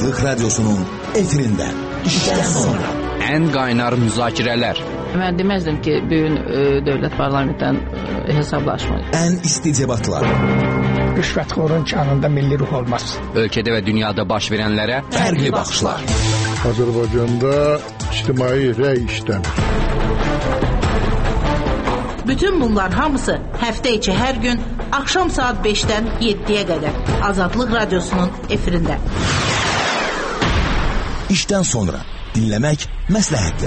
Azadlık Radyosu'nun efirinde. İşten sonra. En qaynar müzakirələr. Mən deməzdim ki, bugün dövlət parlamentdən hesablaşmayı. En isti debatlar. Rüşvətxorun kanında milli ruh olmaz. Ölkədə və dünyada baş verənlərə Fərqli baxışlar. Azərbaycanda ictimai rəy işləmir. Bütün bunlar hamısı həftə içi hər gün axşam saat 5-dən 7-yə qədər Azadlıq Radyosu'nun efirində. İşten sonra dinlemek məsləhətdir.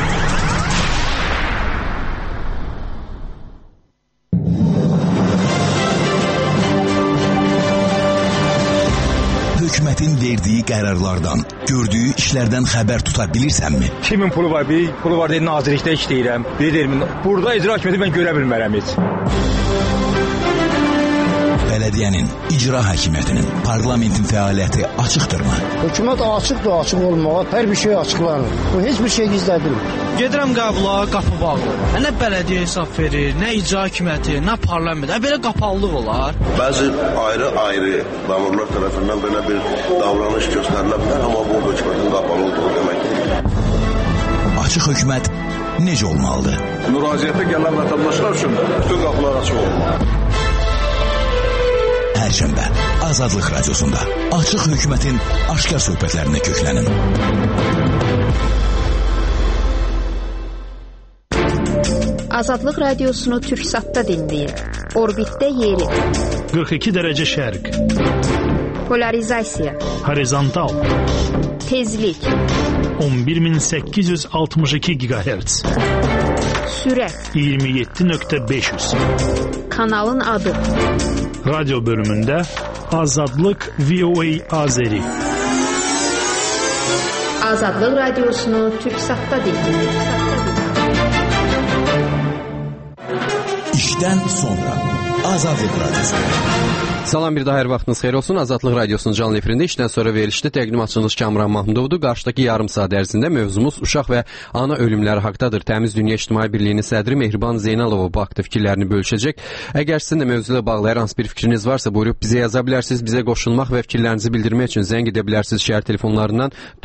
Hükümetin verdiği kararlardan, gördüğü işlerden haber tutabilirsen mi? Kimin pulu var? Bir pulu var deyil, nazirlikdə işləyirəm. Biri deyil, burada icra hakimiyyəti mən görə bilmərəm heç. Belediyenin, icra hakimiyetinin, parlamentin fəaliyyəti açıqdır mı? Hükümet açıqdır, açıq olmağa, hər bir şey açıqlanır. Bu heç bir şey gizlədilmir. Gedirəm qəbula, qapı bağlı. Nə bələdiyyə hesab verir, nə icra hakimiyyəti, nə parlament. Belə qapalılıq olar. Bəzi ayrı-ayrı məmurlar tərəfindən belə bir davranış göstərilə bilər, amma bu hökumətin qapalı olduğu deməkdir. Açıq hökumət necə olmalıdır? Müraciətə gələn vətəndaşlar üçün bütün qapılar açıq olmalı. Perşembe Azadlık Radyosu'nda açıq hükümetin aşkar söhbətlərinə köklənin. Azadlıq Radiosunu Türksat'ta dinleyin. Orbitdə yeri. 42 derece şərq. Polarizasiya. Horizontal. Tezlik. 11862 GHz. Sürət. 27.500. Kanalın adı. Radyo bölümünde Azadlık VOA Azeri. Azadlık Radyosunu Türksat'ta dinleyin. İşten sonra Azadlık Radyosu. Salam, bir daha hər vaxtınız xeyir olsun. Azadlıq Radyosu'nun canlı efirində işdən sonra verilişdə təqdim açılış Kamran Mahmudovdur. Qarşıdakı yarım saat ərzində mövzumuz uşaq və ana ölümləri haqdadır. Təmiz Dünya İctimai Birliyinin sədri Mehriban Zeynalova bu haqda fikirlərini bölüşəcək. Əgər sizin də mövzuyla bağlı hər hansı bir fikriniz varsa, buyurub bizə yaza bilərsiniz. Bizə qoşulmaq və fikirlərinizi bildirmək üçün zəng edə bilərsiniz şəhər telefonlarından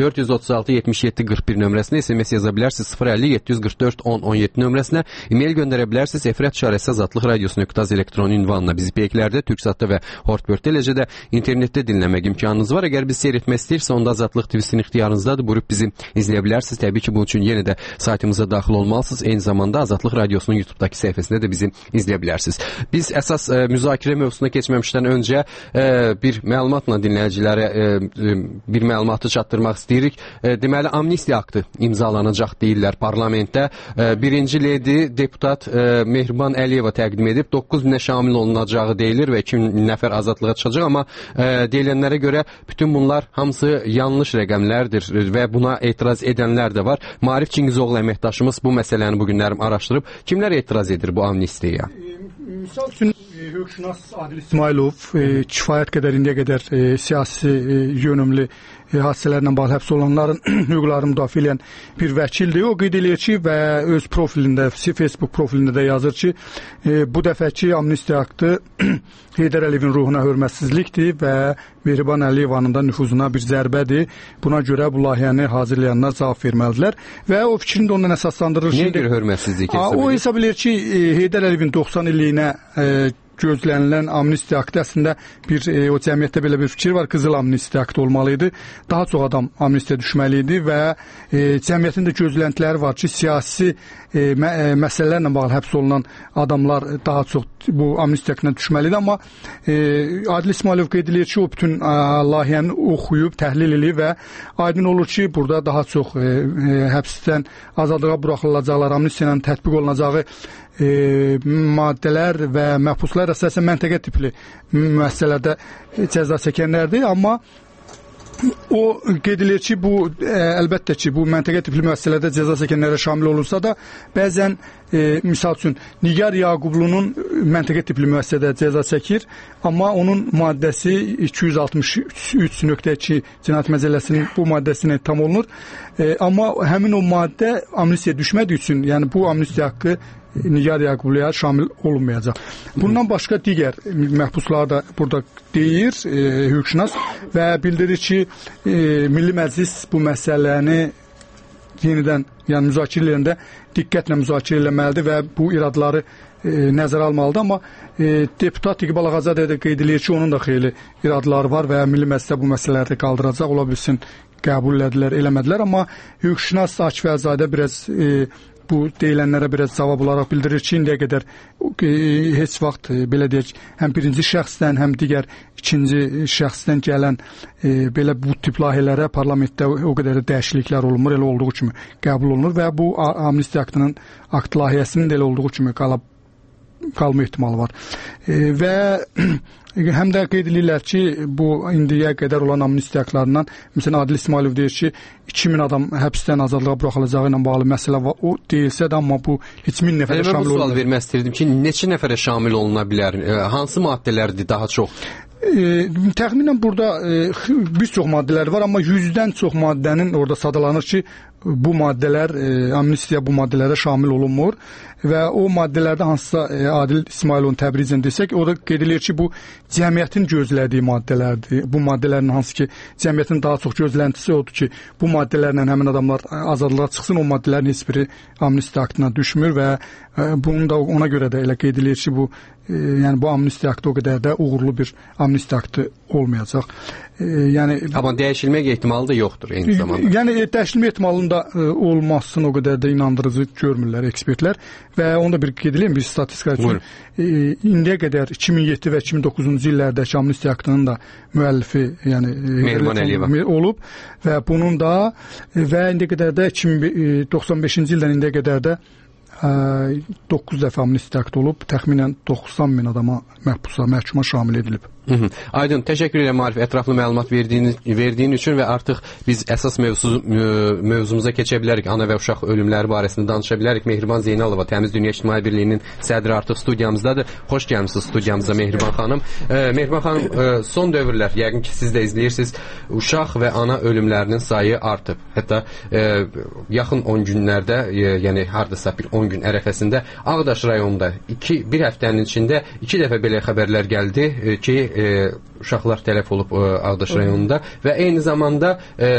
436 77 41 nömrəsinə, SMS yaza bilərsiniz 050 744 10 17 nömrəsinə, e-mail göndərə bilərsiniz efrat@azadlıqradiosu.az elektron ünvanına. Bizi peyklərdə, Türksatda və Hortbörtdə, eləcə də internetdə dinləmək imkanınız var. Əgər bizi seyr etmək istəyirsə, onda Azadlıq TV-sinin ixtiyarınızdadır. Buyurub bizi izləyə bilərsiniz. Təbii ki, bunun üçün yenə də saytımıza daxil olmalısınız. Eyni zamanda Azadlıq Radiosu'nun YouTube'dakı səhifəsində də bizi izləyə bilərsiniz. Biz əsas müzakirə mövzusuna keçməmişdən öncə bir məlumatla dinləyicilərə bir məlumatı çatdırmaq istəyirik. Deməli, amnistiya aktı imzalanacaq deyirlər parlamentdə. Birinci ledi deputat Mehriban Əliyeva təqdim edib. 9000-ə şamil olunacağı deyilir və 2000 nəfər azadlığa çıxacaq, amma deyilənlərə görə bütün bunlar hamısı yanlış rəqəmlərdir və buna etiraz edənlər də var. Maarif Çingizoğlu əməkdaşımız bu məsələni bu günlərim araşdırıb. Kimlər etiraz edir bu amnistiyaya? Misal üçün hüquqşünas Adil İsmailov kifayət qədər indiyə qədər siyasi yönümlü hadisələrlə bağlı həbs olunanların hüquqlarını müdafiə edən bir vəkildir. O qeyd edir ki və öz profilində, Facebook profilində də yazır ki, bu dəfəki amnistiya aktı Heydər Əliyevin ruhuna hörmətsizlikdir və Mehriban Əliyevanın da nüfuzuna bir zərbədir. Buna görə bu layihəni hazırlayanlar cavab verməlidirlər və o fikrini də ondan əsaslandırır. Niyə görə hörmətsizlik hesab edir? O hesab edir ki, Heydər Əliyevin 90 illiyinə gözlənilən amnistiya aktı əslində o cəmiyyətdə belə bir fikir var, qızıl amnistiya aktı olmalıydı. Daha çox adam amnistiya düşməli idi və cəmiyyətin də gözləntiləri var ki, siyasi məsələlərlə bağlı həbs olunan adamlar daha çox bu amnistiya aktına düşməlidir. Amma Adil İsmailov qeyd edir ki, o bütün layihəni oxuyub, təhlil edir və aydın olur ki, burada daha çox həbsdən azadlığa buraxılacaqlar, amnistiya ilə tətbiq olunacağı maddələr və məhbuslar əsasən məntəqə tipli müəssisələrdə cəza çəkənlərdir. Amma o qeyd edir ki, bu əlbəttə ki, bu məntəqə tipli müəssisələrdə cəza çəkənlərə şamil olursa da, bəzən misal üçün Nigar Yaqublu'nun məntəqə tipli müəssisədə cəza çəkir, amma onun maddəsi 263.2 Cinayət Məcəlləsinin bu maddəsinə tam olunur. Amma həmin o maddə amnistiya düşmədiyi üçün, yəni bu amnistiya haqqı Nigar Yaqubliyə şamil olunmayacaq. Bundan başqa digər məhbuslar da burada deyir hüquqşünas və bildirir ki, Milli Məclis bu məsələni yenidən, yəni müzakirə edəndə diqqətlə müzakirə eləməlidir və bu iradları nəzərə almalıdır, amma deputat İqbal Ağazadə də qeyd edir ki, onun da xeyli iradları var və Milli Məclisdə bu məsələləri qaldıracaq, ola bilsin qəbul elədilər, eləmədilər, amma hüquqşünas Akif Əlizadə biraz bu deyilənlərə biraz cavab olaraq bildirir ki, indiyə qədər heç vaxt belə deyək, həm birinci şəxsdən, həm digər ikinci şəxsdən gələn belə bu tip layihələrə parlamentdə o qədər dəyişikliklər olunmur, elə olduğu kimi qəbul olunur və bu amnistiya aktının akt layihəsinin də elə olduğu kimi qalma ehtimalı var. Və həm də qeyd edirlər ki, bu indiyə qədər olan amnistiya aktlarından, məsələn, Adil İsmailov deyir ki, 2000 adam həbsdən azadlığa buraxılacağı ilə bağlı məsələ var. O deyilsə də, amma bu heç 1000 nəfərə şamil olunur. Mən bu sual vermək istəyirdim ki, neçə nəfərə şamil oluna bilər? Hansı maddələrdir daha çox? Təxminən burada bir çox maddələr var, amma 100-dən çox maddənin orada sadalanır ki, bu maddələr, amnistiya bu maddelərə şamil olunmur və o maddelərdə hansısa Adil İsmailovun təbrizən desək, orada qeyd edilir ki, bu cəmiyyətin gözlədiyi maddələrdir. Bu maddələrin hansı ki, cəmiyyətin daha çox gözləntisi odur ki, bu maddələrlə həmin adamlar azadlığa çıxsın, o maddələrin heç biri amnistiya aktına düşmür və bunu da ona görə də elə qeyd edilir ki, bu yəni bu amnistiya aktı o qədər də uğurlu bir amnistiya aktı olmayacaq. Yəni amma dəyişilmək ehtimalı da yoxdur eyni zamanda. Yəni dəyişilmə ehtimalının da olmasını o qədər də inandırıcı görmürlər ekspertlər və onu da bir qeyd edeyim, bir statistika üçün indiyə qədər 2007 və 2009-cu illərdəki amnistiya aktının da müəllifi, yəni Mehriban Əliyeva olub və bunun da və indiyə qədər də 95-ci ildən indiyə qədər də 9 dəfə amnistiya aktı olub, təxminən 90 min adama məhkuma şamil edilib. Aydın, təşəkkür edirəm Arif, ətraflı məlumat verdiyin üçün və artıq biz əsas mövzumuza keçə bilərik. Ana və uşaq ölümləri barəsində danışa bilərik. Mehriban Zeynalova, Təmiz Dünya İctimai Birliyinin sədri artıq studiyamızdadır. Xoş gəlmisiniz studiyamıza Mehriban xanım. Mehriban xanım, son dövrlər, yəqin ki siz də izləyirsiniz, uşaq və ana ölümlərinin sayı artıb. Hətta yaxın 10 günlərdə, yəni hardasa bir 10 gün ərəfəsində Ağdaş rayonunda bir həftənin içində 2 dəfə belə xəbərlər gəldi ki, uşaqlar tələf olub Ağdaş rayonunda və eyni zamanda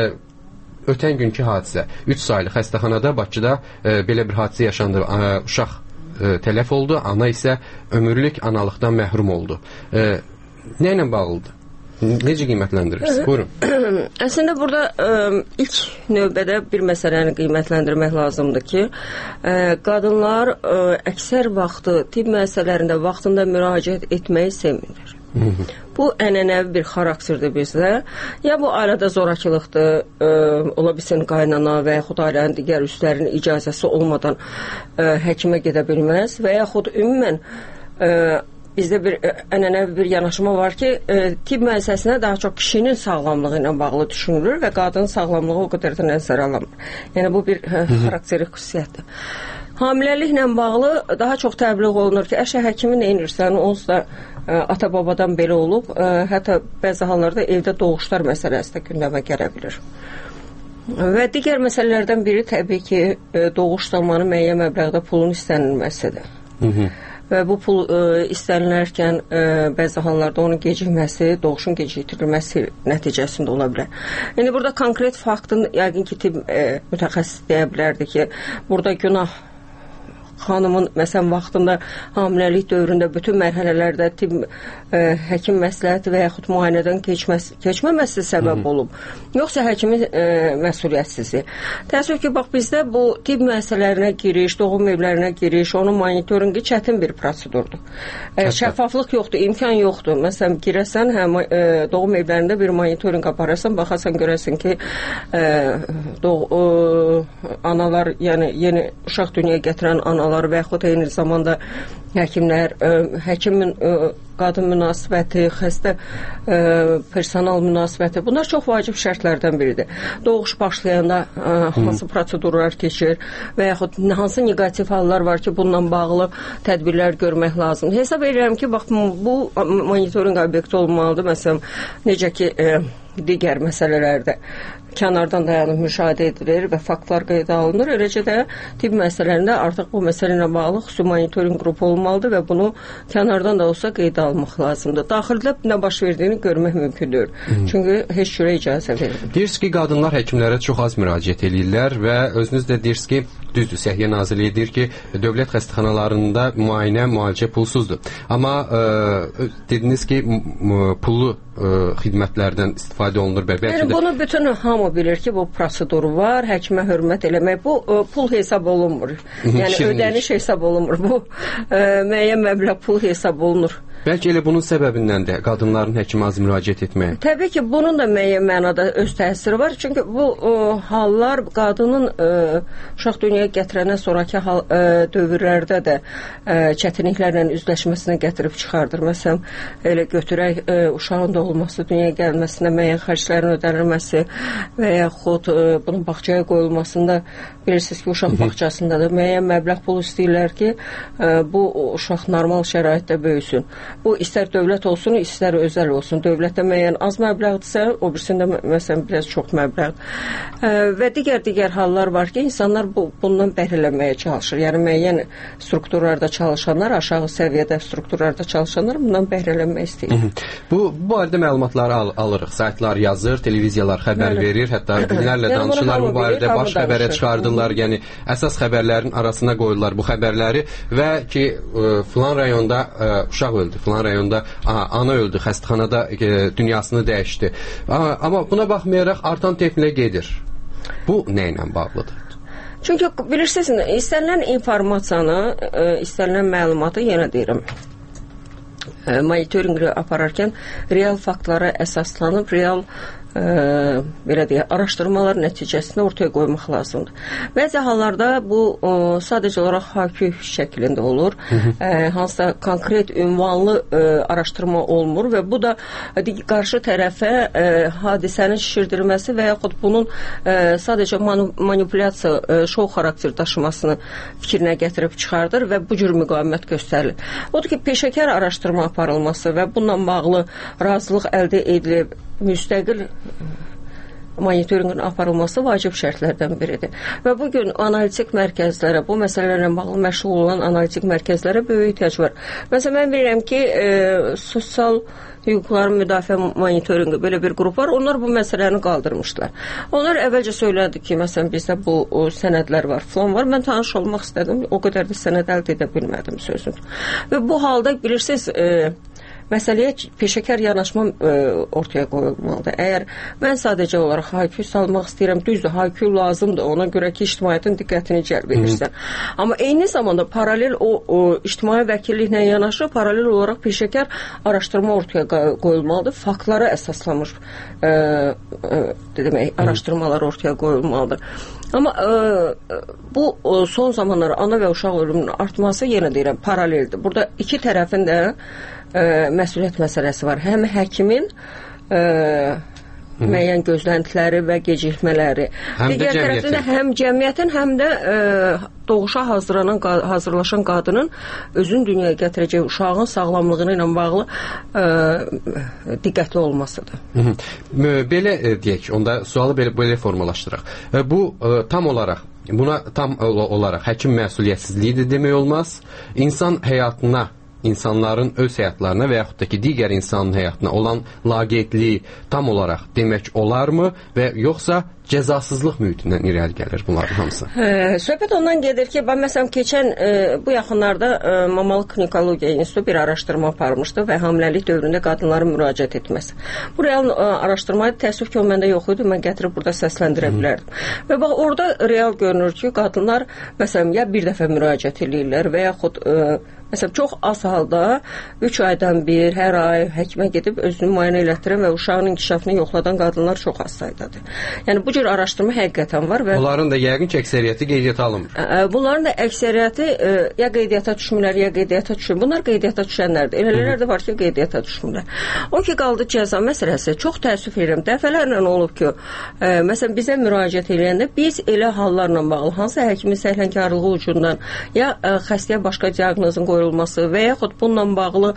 ötən günkü hadisə 3 saylı xəstəxanada Bakıda belə bir hadisə yaşandı. Uşaq tələf oldu, ana isə ömürlük analıqdan məhrum oldu. Nə ilə bağlıdır? Necə qiymətləndirirsiniz? Buyurun. Əslində burada ilk növbədə bir məsələni qiymətləndirmək lazımdır ki, qadınlar əksər vaxtı tibb müəssisələrində vaxtında müraciət etməyi sevmirlər. Bu ənənəvi bir xarakterdir bizdə. Ya bu ailədə zorakılıqdır, ola bilsin qaynana və yaxud ailənin digər üzvlərinin icazəsi olmadan həkimə gedə bilməz və yaxud ümumən bizdə bir ənənəvi bir yanaşma var ki, tibb müəssisəsinə daha çox kişinin sağlamlığı ilə bağlı düşünülür və qadının sağlamlığı o qədər də nəzərə alınmır. Yəni bu bir xarakterik xüsusiyyətdir. Hamiləliklə bağlı daha çox təbliğ olunur ki, əşə həkimi nə edirsən, onsuz da ata-babadan belə olub, hətta bəzi hallarda evdə doğuşlar məsələsi də gündəmə gələ bilir. Və digər məsələlərdən biri təbii ki, doğuş zamanı müəyyən məbləğdə pulun istənilməsidir. Və bu pul istənilərkən bəzi hallarda onun gecikməsi, doğuşun gecikdirilməsi nəticəsində ola bilər. Yəni burada konkret faktın yəqin ki, tibb mütəxəssis deyə bilərdi ki, burada günah xanımın məsələn vaxtında hamiləlik dövründə bütün mərhələlərdə tibb həkim məsləhəti və yaxud müayinədən keçməməsi səbəb olub. Yoxsa həkimin məsuliyyətsizliyi. Təəssüf ki, bax bizdə bu tibb müəssisələrinə giriş, doğum evlərinə giriş, onun monitorinqi çətin bir prosedurdur. Şəffaflıq yoxdur, imkan yoxdur. Məsələn, girəsən, doğum evlərində bir monitorinq apararsan, baxarsan, görəsən ki, analar, yəni yeni uşaq dünyaya gətirən analar və yaxud eyni zamanda həkimlər, həkimin qadın münasibəti, xəstə personal münasibəti, bunlar çox vacib şərtlərdən biridir. Doğuş başlayanda hansı prosedurlar keçir və yaxud hansı negativ hallar var ki, bununla bağlı tədbirlər görmək lazımdır. Hesab edirəm ki, bax, bu monitorinq obyekti olmalıdır. Məsələn, necə ki, digər məsələlərdə kənardan dayanıb müşahidə edilir və faktlar qeydə alınır. Eləcə də tibb məsələlərində artıq bu məsələ ilə bağlı xüsusi monitorinq qrupu olmalıdır və bunu kənardan da olsa qeydə almaq lazımdır. Daxildə nə baş verdiyini görmək mümkündür. Çünki heç cürə icazə verilir. Deyirsiniz ki, qadınlar həkimlərə çox az müraciət edirlər və özünüz də deyirsiniz ki, düzdür, Səhiyyə Nazirliyi deyir ki, dövlət xəstəxanalarında müalicə pulsuzdur. Amma dediniz ki, pullu xidmətlərdən istifadə olunur. Yəni, bunu bütün hamı bilir ki, bu proseduru var, həkimə hörmət eləmək, bu pul hesab olunmur. Yəni, ödəniş hesab olunmur. Bu müəyyən məbləğ pul hesab olunur. Bəlkə elə bunun səbəbindən də qadınların həkimə az müraciət etməyə. Təbii ki, bunun da müəyyən mənada öz təsiri var. Çünki bu hallar qadının uşaq dünyaya gətirəndən sonraki dövrlərdə də çətinliklərlə üzləşməsinə gətirib çıxardır. Məsələn, elə götürək uşağın doğulması, dünyaya gəlməsinə müəyyən xərclərin ödənilməsi və yaxud bunun bağçaya qoyulmasında bilirsiniz ki, uşaq bağçasında da müəyyən məbləğ pul istəyirlər ki, bu uşaq normal şəraitdə böyüsün. Bu istər dövlət olsun, istər özəl olsun. Dövlətdə müəyyən az məbləğdirsə, o birisində məsələn biraz çox məbləğdir. Və digər hallar var ki, insanlar bundan bəhrələnməyə çalışır. Yəni müəyyən strukturlarda çalışanlar, aşağı səviyyədə strukturlarda çalışanlar bundan bəhrələnmək istəyir. Bu barədə məlumatları alırıq. Saytlar yazır, televiziyalar xəbər verir, hətta günlərlə danışırlar bu barədə, baş xəbərə çıxardırlar. Yəni əsas xəbərlərin arasına qoyurlar bu xəbərləri və ki, filan rayonda uşaq öldü, filan rayonda ana öldü, xəstəxanada dünyasını dəyişdi. Amma buna baxmayaraq artan templə gedir. Bu nə ilə bağlıdır? Çünki bilirsiniz, istənilən informasiyanı, istənilən məlumatı, yenə deyirəm, monitorinqi apararkən real faktlara əsaslanıb, real belə deyək, araşdırmalar nəticəsində ortaya qoymaq lazımdır. Bəzi hallarda bu sadəcə olaraq hakü şəklində olur. Hansısa konkret ünvanlı araşdırma olmur və bu da qarşı tərəfə hadisənin şişirdirməsi və yaxud bunun sadəcə manipulyasiya, şou xarakter daşımasını fikrinə gətirib çıxardır və bu cür müqavimət göstərilir. Odur ki, peşəkar araşdırma aparılması və bununla bağlı razılıq əldə edilib müstəqil monitorinqin aparılması vacib şərtlərdən biridir. Və bugün analitik mərkəzlərə, bu məsələlərlə bağlı məşğul olan analitik mərkəzlərə böyük ehtiyac var. Məsələn, mən bilirəm ki, sosial hüquqların müdafiə monitorinqi belə bir qrup var. Onlar bu məsələni qaldırmışlar. Onlar əvvəlcə söylədi ki, məsələn, bizdə bu sənədlər var, falan var. Mən tanış olmaq istədim. O qədər də sənəd əldə edə bilmədim sözün. Və bu halda bilirsiniz, məsələyə peşəkar yanaşma ortaya qoyulmalıdır. Əgər mən sadəcə olaraq haykü salmaq istəyirəm, düzdür, haykü lazımdır, ona görə ki, ictimaiyyətin diqqətini cəlb edirsən. Amma eyni zamanda paralel o ictimai vəkilliklə yanaşı, paralel olaraq peşəkar araşdırma ortaya qoyulmalıdır, faktlara əsaslanmış demək, araşdırmalar ortaya qoyulmalıdır. Amma bu son zamanlar ana və uşaq ölümünün artması, yenə deyirəm, paraleldir. Burada iki tərəfin də məsuliyyət məsələsi var. Həm həkimin müəyyən gözləntiləri və gecikmələri. Digər tərəfdən də həm cəmiyyətin, həm də doğuşa hazırlaşan qadının özün dünyaya gətirəcək uşağın sağlamlığı ilə bağlı diqqətli olmasıdır. Belə deyək, onda sualı belə formalaşdıraq. Bu tam olaraq, buna tam olaraq həkim məsuliyyətsizliyidir demək olmaz. İnsan həyatına, insanların öz həyatlarına və yaxud da ki, digər insanın həyatına olan laqeydliyi tam olaraq demək olarmı və yoxsa cəzasızlıq mühitindən irəli gəlir bunların hamısı? Söhbət ondan gedir ki, məsələn, keçən bu yaxınlarda Mamalıq Klinikologiya İnstitutu bir araşdırma aparmışdı və hamiləlik dövründə qadınların müraciət etməsi. Bu real araşdırmayı təəssüf ki, o məndə yox idi, mən gətirib burada səsləndirə bilərdim. Və bax, orada real görünür ki, qadınlar, məsələn, ya bir dəfə müraciət edirlər və yaxud Məsələn, çox az halda 3 aydan bir, hər ay həkimə gedib özünü müayinə elətdirən və uşağın inkişafını yoxladan qadınlar çox az saydadır. Yəni bu cür araşdırma həqiqətən var və onların da yəqin ki, əksəriyyəti qeydiyyata alınmır. Bunların da əksəriyyəti ya qeydiyyata düşmürlər, ya qeydiyyata düşür. Bunlar qeydiyyata düşənlərdir. Elələr də var ki, qeydiyyata düşmürlər. O ki, qaldı cəza məsələsi. Çox təəssüf edirəm. Dəfələrlə olub ki, məsələn, bizə müraciət edəndə biz elə hallarla bağlı, hansı həkimin səhlənkarlığı ucundan ya xəstəyə başqa diaqnozun qoyulması və yaxud bununla bağlı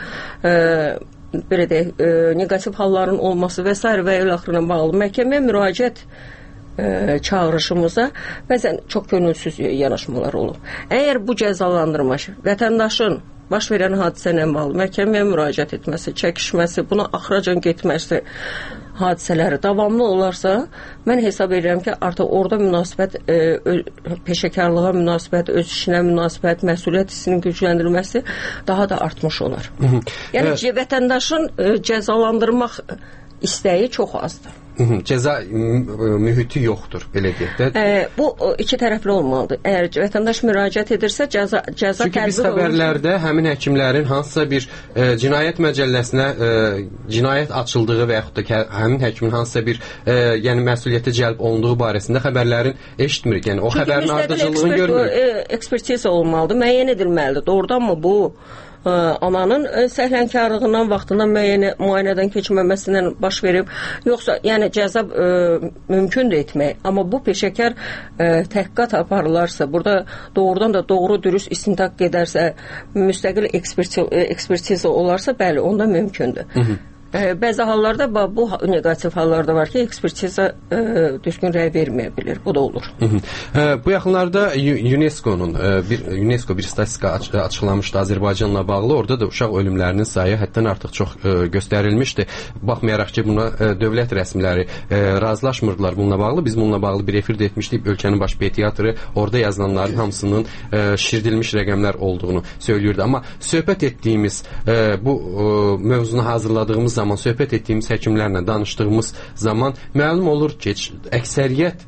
belə deyək, neqativ halların olması və s. və il axırına bağlı məhkəməyə müraciət çağırışımıza bəzən çox könülsüz yanaşmalar olub. Əgər bu cəzalandırma vətəndaşın baş verən hadisə ilə bağlı məhkəməyə müraciət etməsi, çəkişməsi, buna axıracan getməsi hadisələri davamlı olarsa, mən hesab edirəm ki, artıq orada münasibət, peşəkarlığa münasibət, öz işinə münasibət, məsuliyyət hissinin gücləndirilməsi daha da artmış olar. Yəni, vətəndaşın cəzalandırmaq istəyi çox azdır. Cəza mühiti yoxdur, belə deyək də. Bu iki tərəfli olmalıdır. Əgər vətəndaş müraciət edirsə, cəza çünki biz xəbərlərdə həmin həkimlərin hansısa bir cinayət məcəlləsinə cinayət açıldığı və yaxud da həmin həkimin hansısa bir yəni məsuliyyətə cəlb olunduğu barəsində xəbərlərin eşitmirik. Yəni o xəbərin ardıcıllığını görmürük. Ekspertiza olmalıdır, müəyyən edilməlidir. Doğrudanmı bu? Ananın səhlənkarlığından, vaxtından müayinədən keçməməsindən baş verib, yoxsa yəni cəza mümkündür etmək, amma bu peşəkar təhqiqat aparılarsa, burada doğrudan da doğru dürüst istintaq gedərsə, müstəqil ekspertiza olarsa, bəli, onda mümkündür. Bəzi hallarda bu negativ hallarda var ki, ekspertiza düzgün rəy verməyə bilir. Bu da olur. Bu yaxınlarda UNESCO bir statistika açıqlamışdı Azərbaycanla bağlı. Orada da uşaq ölümlərinin sayı həddən artıq çox göstərilmişdi. Baxmayaraq ki, buna dövlət rəsmiləri razılaşmırdılar bununla bağlı. Biz bununla bağlı bir efirdə etmişdik. Ölkənin baş pediatrı orada yazılanların hamısının şişirdilmiş rəqəmlər olduğunu söylüyordu. Amma söhbət etdiyimiz bu mövzunu hazırladığımız zaman, söhbət etdiyimiz həkimlərlə danışdığımız zaman məlum olur ki, əksəriyyət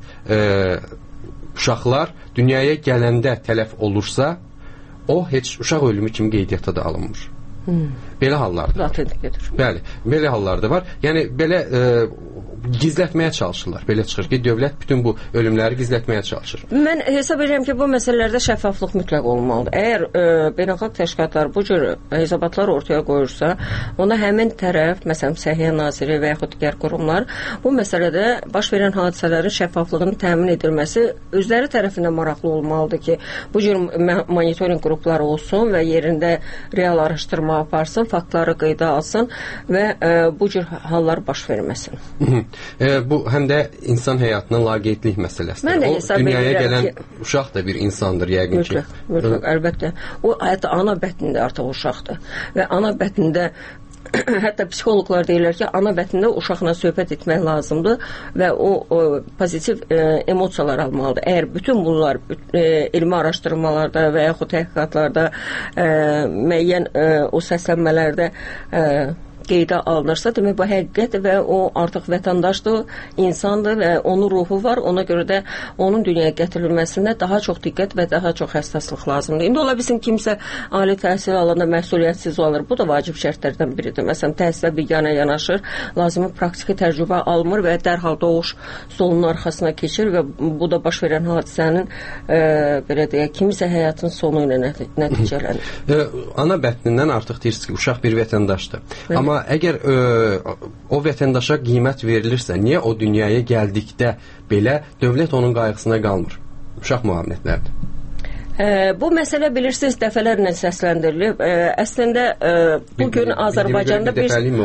uşaqlar dünyaya gələndə tələf olursa, o heç uşaq ölümü kimi qeydiyyata da alınmır. Belə hallarda var. Bəli, belə hallarda var. Yəni, belə gizlətməyə çalışırlar. Belə çıxır ki, dövlət bütün bu ölümləri gizlətməyə çalışır. Mən hesab edirəm ki, bu məsələlərdə şəffaflıq mütləq olmalıdır. Əgər beynəlxalq təşkilatlar bu cür hesabatlar ortaya qoyursa, ona həmin tərəf, məsələn, Səhiyyə Naziri və yaxud digər qurumlar bu məsələdə baş verən hadisələrin şəffaflığının təmin edilməsi özləri tərəfindən maraqlı olmalıdır ki, bu cür monitorinq qrupları olsun və yerində real araşdırma aparsın, faktları qeydə alsın və bu cür hallar baş verməsin. Bu həm də insan həyatına laqeydlik məsələsidir. O dünyaya gələn uşaq da bir insandır yəqin ki. Mütləq, əlbəttə. O hətta ana bətnində artıq uşaqdır və ana bətnində hətta psixoloqlar deyirlər ki, ana bətnində uşaqla söhbət etmək lazımdır və o pozitiv emosiyalar almalıdır. Əgər bütün bunlar elmi araşdırmalarda və yaxud təhqiqatlarda müəyyən o səslənmələrdə qeydə alınırsa, demək bu həqiqətdir və o artıq vətəndaşdır, insandır və onun ruhu var. Ona görə də onun dünyaya gətirilməsində daha çox diqqət və daha çox həssaslıq lazımdır. İndi ola bilsin kimsə ali təhsil alanda məsuliyyətsiz olur. Bu da vacib şərtlərdən biridir. Məsələn, təhsilə biganə yanaşır, lazımi praktiki təcrübə almır və dərhal doğuş stolunun arxasına keçir və bu da baş verən hadisənin belə deyək, kimisə həyatın sonu ilə nəticələnir. Ana bətnindən artıq deyirsiniz ki, uşaq bir vətəndaşdır. Amma əgər o vətəndaşa qiymət verilirsə, niyə o dünyaya gəldikdə belə dövlət onun qayğısına qalmır? Uşaq müavinətləridir. Bu məsələ bilirsiniz dəfələrlə səsləndirilib. Əslində bugün Azərbaycanda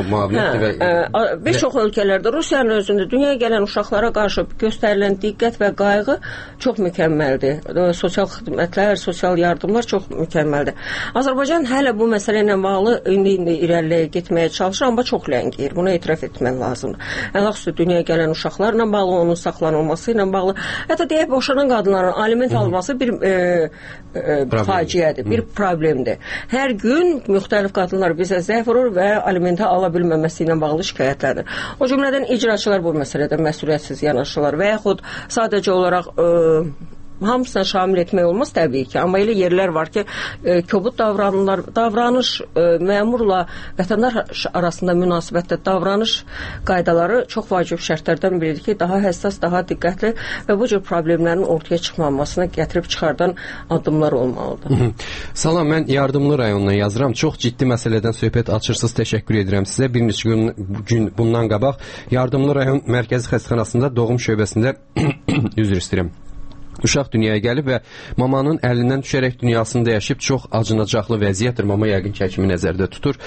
bir çox ölkələrdə Rusiyanın özündə dünyaya gələn uşaqlara qarşı göstərilən diqqət və qayğı çox mükəmməldir. Sosial xidmətlər, sosial yardımlar çox mükəmməldir. Azərbaycan hələ bu məsələ ilə bağlı indi irəliyə getməyə çalışır, amma çox ləngiyir. Bunu etiraf etmək lazımdır. Əlaqəsi dünyaya gələn uşaqlarla bağlı, onun saxlanılması ilə bağlı, hətta deyək boşanan qadınların aliment alması bir faciədir, bir problemdir. Hər gün müxtəlif qadınlar bizə zəng vurur və alimentə ala bilməməsi ilə bağlı şikayətlənir. O cümlədən icraçılar bu məsələdə məsuliyyətsiz yanaşırlar və yaxud sadəcə olaraq hamısına şamil etmək olmaz təbii ki, amma elə yerlər var ki, kobud davranış məmurla vətəndaş arasında münasibətdə davranış qaydaları çox vacib şərtlərdən biridir ki, daha həssas, daha diqqətli və bu cür problemlərin ortaya çıxmamasına gətirib çıxardan addımlar olmalıdır. Salam, mən Yardımlı rayonundan yazıram. Çox ciddi məsələdən söhbət açırsınız. Təşəkkür edirəm sizə. Bir neçə gün bundan qabaq Yardımlı rayon mərkəzi xəstəxanasında doğum şöbəsində üzr istəyirəm. Uşaq dünyaya gəlib və mamanın əlindən düşərək dünyasını dəyişib çox acınacaqlı vəziyyətdir. Mama yəqin ki, həkimi nəzərdə tutur.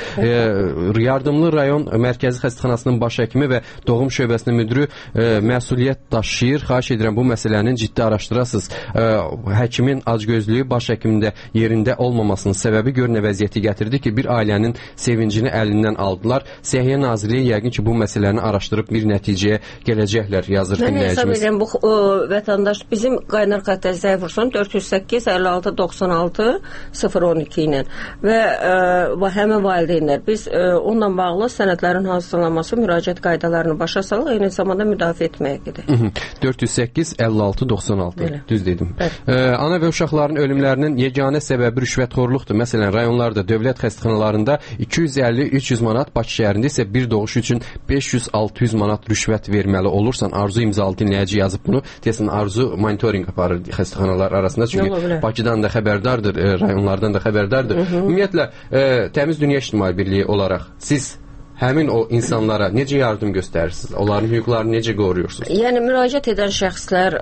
Yardımlı rayon mərkəzi xəstəxanasının baş həkimi və doğum şöbəsinin müdürü məsuliyyət daşıyır. Xahiş edirəm bu məsələnin ciddi araşdırasınız. Həkimin acgözlüyü baş həkimində yerində olmamasının səbəbi gör nə vəziyyəti gətirdi ki, bir ailənin sevincini əlindən aldılar. Səhiyyə Nazirliyi yəqin ki, bu məsələni araşdırıb bir nəticəyə gələcəklər, yazır dinləyicimiz. Mən hesab edirəm, bu vətəndaş bizim qaynar xəttə zəif vursun 408 56 96 012 ilə və həmin valideynlər biz onunla bağlı sənədlərin hazırlanması, müraciət qaydalarını başa salıq, eyni zamanda müdafiə etməyə gedir. 408 56 96 düz dedim. Ana və uşaqların ölümlərinin yeganə səbəbi rüşvətxorluqdur. Məsələn, rayonlarda, dövlət xəstəxanalarında 250-300 manat, Bakı şəhərində isə bir doğuş üçün 500-600 manat rüşvət verməli olursan, Arzu imzalı dinləyici yazıb bunu. Deyəsən, Arzu monitoring aparır xəstəxanalar arasında. Çünki Bakıdan da xəbərdardır, rayonlardan da xəbərdardır. Ümumiyyətlə, Təmiz Dünya İctimai Birliyi olaraq siz həmin o insanlara necə yardım göstərirsiniz? Onların hüquqlarını necə qoruyursunuz? Yəni, müraciət edən şəxslər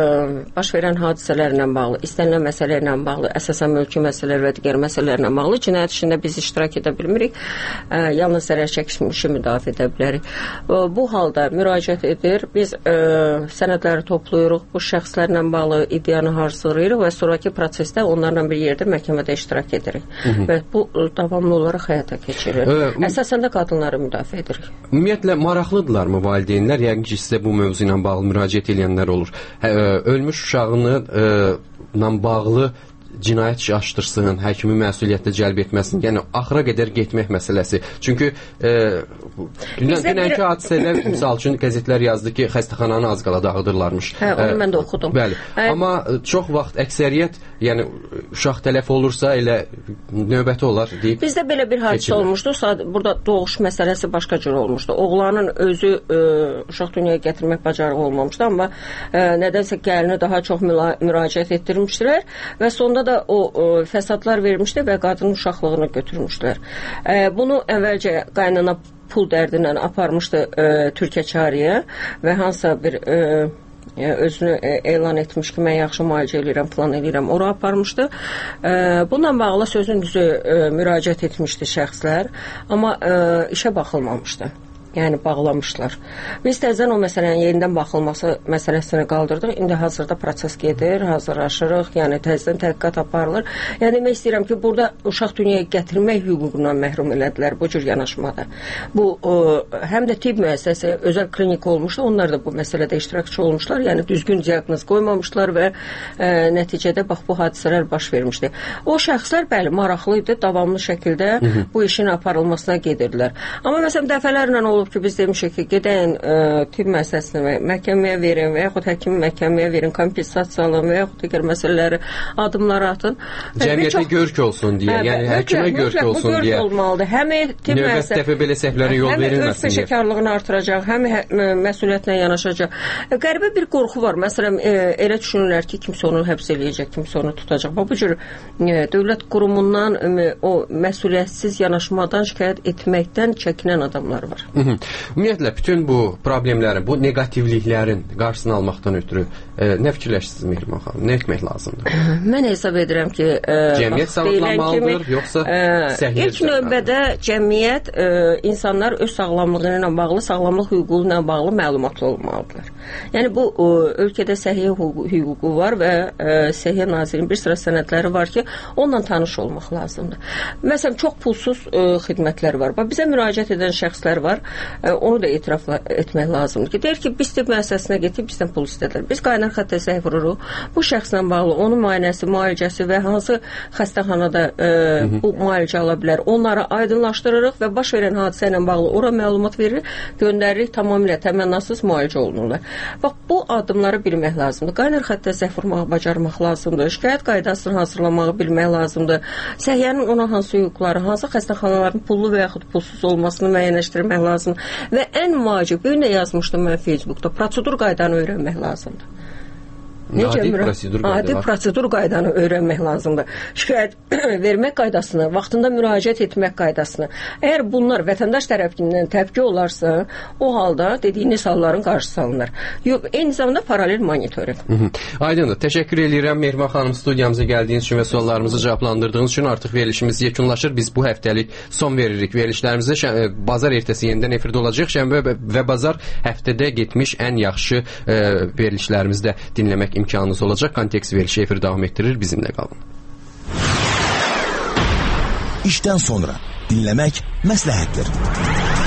baş verən hadisələrlə bağlı, istənilən məsələlərlə bağlı, əsasən mülki məsələlər və digər məsələlərlə bağlı cinayət işində biz iştirak edə bilmirik. Yalnız zərər çəkmişi müdafiə edə bilərik. Bu halda müraciət edir. Biz sənədləri toplayırıq. Bu şəxslərlə bağlı iddianı hazırlayırıq və sonraki prosesdə onlarla bir yerdə məhkəmədə iştirak edirik. Və bu davamlı olaraq həyata keçirir. Əsasən də qadınlar müdafiə edirik. Ümumiyyətlə, maraqlıdırlarmı valideynlər? Yəqin ki, sizə bu mövzu ilə bağlı müraciət edənlər olur. Ölmüş uşağına bağlı cinayət işi açdırsın, həkimi məsuliyyətə cəlb etməsin, yəni axıra qədər getmək məsələsi. Çünki dünənki hadisələr, misal üçün, qəzetlər yazdı ki, xəstəxananı az qala dağıdırlarmış. Onu mən də oxudum. Bəli. Amma çox vaxt əksəriyyət, yəni uşaq tələf olursa elə növbəti olar deyib. Bizdə belə bir hadisə olmuşdu. Burada doğuş məsələsi başqa cür olmuşdu. Oğlanın özü uşaq dünyaya gətirmək bacarığı olmamışdı, amma nədənsə gəlini daha çox müraciət etdirmişdilər və sonda da o fəsadlar vermişdi və qadının uşaqlığını götürmüşdülər. Bunu əvvəlcə qaynana pul dərdindən aparmışdı Türkəçarıya və hansısa bir özünü elan etmiş ki, mən yaxşı müalicə edirəm, plan edirəm, ora aparmışdı. Bununla bağlı sözün düzü müraciət etmişdi şəxslər, amma işə baxılmamışdı. Yəni, bağlamışlar. Biz təzən o məsələnin yerindən baxılması məsələsini qaldırdıq. İndi hazırda proses gedir, hazırlaşırıq, yəni təzdən təhqiqat aparılır. Yəni, demək istəyirəm ki, burada uşaq dünyaya gətirmək hüququndan məhrum elədilər bu cür yanaşmada. Bu, həm də tibb müəssisəsi, özəl klinik olmuşdu, onlar da bu məsələdə iştirakçı olmuşlar, yəni düzgün diaqnoz qoymamışlar və nəticədə bax, bu hadisələr baş vermişdi. O şəxslər, bəli, maraqlı idi, davamlı şəkildə bu işin aparılmasına gedirdilər. Amma məsələn, dəfələrlə olub ki, biz demişik ki, gedəyin tibb müəssisəsini məhkəməyə verin və yaxud həkimi məhkəməyə verin, kompensasiyalı və yaxud digər məsələləri adımları atın. Cəmiyyətə görk olsun deyə, yəni həkimə görk olsun deyə. Bu görk olmalıdır. Həm tibb müəssisəsi, növbəti dəfə belə səhvlərə yol verilməsin deyə. Həm öz peşəkarlığını artıracaq, həm məsuliyyətlə yanaşacaq. Qəribə bir qorxu var. Məsələn, elə düşünürlər ki, kimsə onu həbs eləyəcək, kimsə onu tutacaq. Bu cür dövlət qurumundan o məsuliyyətsiz yanaşmadan şikayət etməkdən çəkinən adamlar var. Ümumiyyətlə, bütün bu problemlərin, bu negativliklərin qarşısını almaqdan ötürü nə fikirləşirsiniz Mehriban xanım? Nə etmək lazımdır? Mən hesab edirəm ki, cəmiyyət sağlamlıdır, yoxsa səhiyyə? İlk növbədə cəmiyyət insanlar öz sağlamlığı ilə bağlı, sağlamlıq hüququ ilə bağlı məlumatlı olmalıdırlar. Yəni, bu ölkədə səhiyyə hüququ var və Səhiyyə Nazirinin bir sıra sənədləri var ki, onunla tanış olmaq lazımdır. Məsələn, çox pulsuz xidmətlər var. Bizə müraciət edən şəxslər var. onu da etiraf etmək lazımdır ki, deyir ki, biz tibb müəssisəsinə getib bizdən pul istədilər. Biz qaynar xəttə zəng vururuq. Bu şəxslə bağlı onun müayinəsi, müalicəsi və hansı xəstəxanada bu müalicə ala bilər, onları aydınlaşdırırıq və baş verən hadisə ilə bağlı ora məlumat veririk, göndəririk, tamamilə təmənnasız müalicə olunurlar. Bax, bu addımları bilmək lazımdır. Qaynar xəttə zəng vurmağı bacarmaq lazımdır. Şikayət qaydasını hazırlamağı bilmək lazımdır. Səhiyyənin ona hansı hüquqları, hansı xəstəxanaların pullu və yaxud pulsuz olmasını müəyyənləşdirmək lazımdır. Və ən vacib, bir də yazmışdım mən Facebookda, prosedur qaydanı öyrənmək lazımdır. Adi prosedur qaydanı öyrənmək lazımdır. Şikayət vermək qaydasını, vaxtında müraciət etmək qaydasını. Əgər bunlar vətəndaş tərəfindən təpki olarsa, o halda dediyiniz halların qarşısı alınır. Yox, eyni zamanda paralel monitoring. Aydındır. Təşəkkür edirəm Mehriban xanım, studiyamıza gəldiyiniz üçün və suallarımızı cavablandırdığınız üçün. Artıq verilişimiz yekunlaşır. Biz bu həftəlik son veririk. Verilişlərimizdə bazar ertəsi yenidən efirdə olacaq. Şənbə və bazar həftədə getmiş ən yaxşı verilişlərimizdə dinləmək imkanınız olacaq. Kontekst verilişi efir davam etdirir. Bizimlə qalın. İşdən sonra dinləmək məsləhətdir.